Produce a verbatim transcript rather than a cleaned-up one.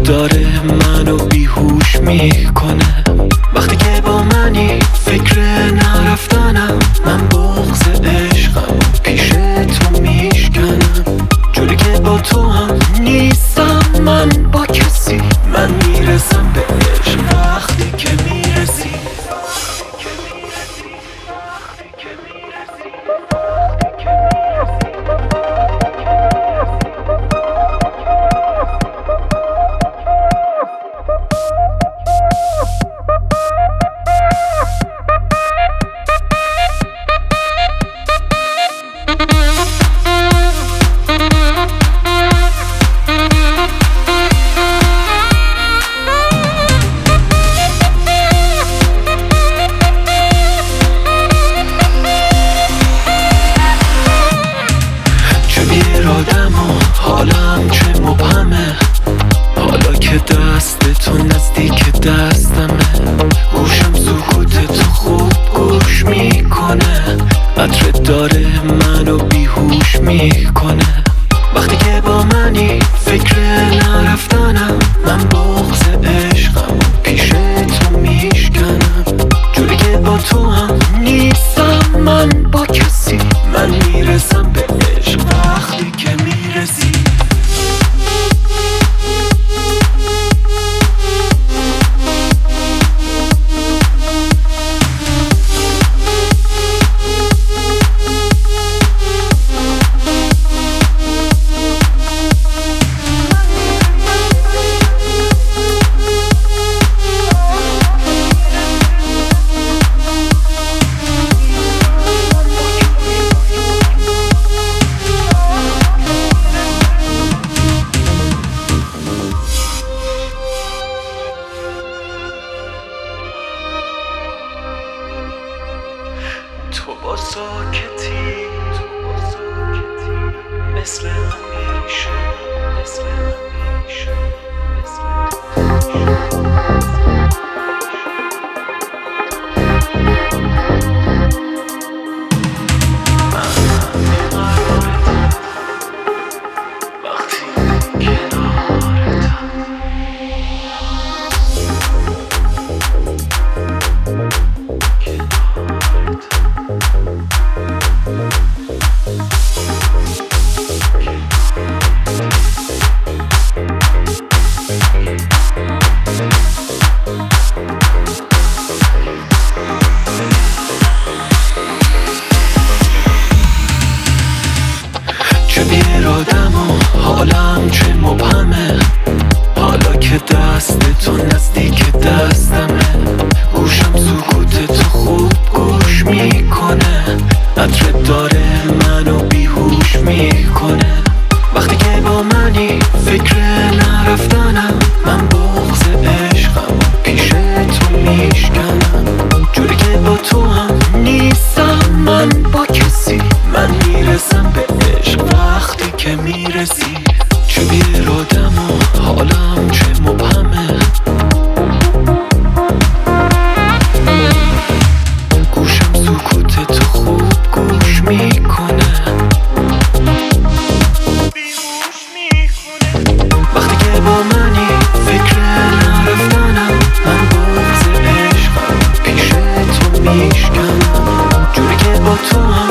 داره منو بیهوش میکنه. وقتی که با منی فکر نرفتنم، من بغض عشقم پیش تو میشکنم. جوری که با تو هم نیستم من با کسی، من میرسم به عشق وقتی که میرسی. آدم و حالم چه مبهمه، حالا که دست تو نزدیک دستمه. گوشم سکوت تو خوب گوش میکنه، عطرت داره منو بیهوش میکنه. وقتی که با منی فکر نرفتنم، من بغض عشقم پیش تو میشکنم. جوری که با تو هم نیستم من با کسی، من میرسم به عشق وقتی که میرسی. تو با ساکتی، تو با ساکتی مثل همیشه، مثل همیشه، مثل آدم و حالم چه مبهمه، حالا که دست تو نزدیک دستمه. گوشم سکوت تو خوب گوش میکنه، عطرت داره منو بیهوش میکنه. وقتی که با منی فکر نرفتنم، من بغض عشقم پیش تو میشکنم. جوری که با تو هم نیستم من با کسی، من میرسم به عشق وقتی که میرسی. چه بیرادم و حالم چه مبهمه، گوشم سکوت تو خوب گوش میکنه. وقتی که با منی فکر نرفتنم، من بغض عشقم پیش تو میشکنم. جوری که با تو هم